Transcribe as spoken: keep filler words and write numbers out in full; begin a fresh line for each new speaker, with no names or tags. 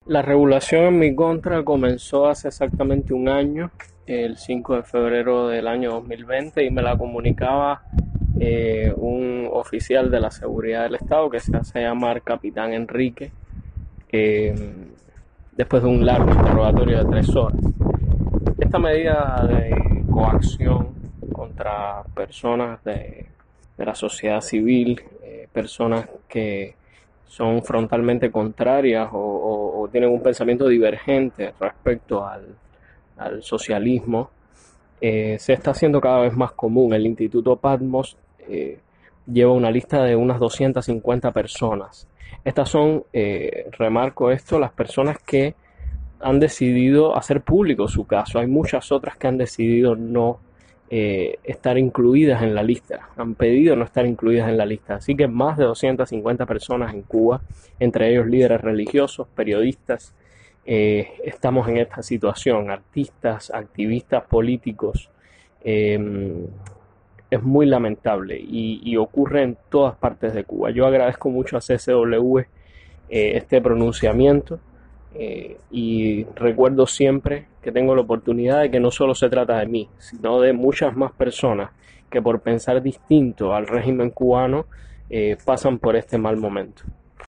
La regulación en mi contra comenzó hace exactamente un año, el cinco de febrero del año dos mil veinte, y me la comunicaba eh, un oficial de la seguridad del Estado que se hace llamar Capitán Enrique, eh, después de un largo interrogatorio de tres horas. Esta medida de coacción contra personas de, de la sociedad civil, eh, personas que son frontalmente contrarias o, o, o tienen un pensamiento divergente respecto al, al socialismo, eh, se está haciendo cada vez más común. El Instituto Patmos eh, lleva una lista de unas doscientas cincuenta personas. Estas son, eh, remarco esto, las personas que han decidido hacer público su caso. Hay muchas otras que han decidido no eh, estar incluidas en la lista, han pedido no estar incluidas en la lista. Así que más de doscientas cincuenta personas en Cuba, entre ellos líderes religiosos, periodistas, eh, estamos en esta situación, artistas, activistas políticos. Eh, es muy lamentable y, y ocurre en todas partes de Cuba. Yo agradezco mucho a C C W eh, este pronunciamiento. Eh, y recuerdo siempre que tengo la oportunidad de que no solo se trata de mí, sino de muchas más personas que por pensar distinto al régimen cubano eh, pasan por este mal momento.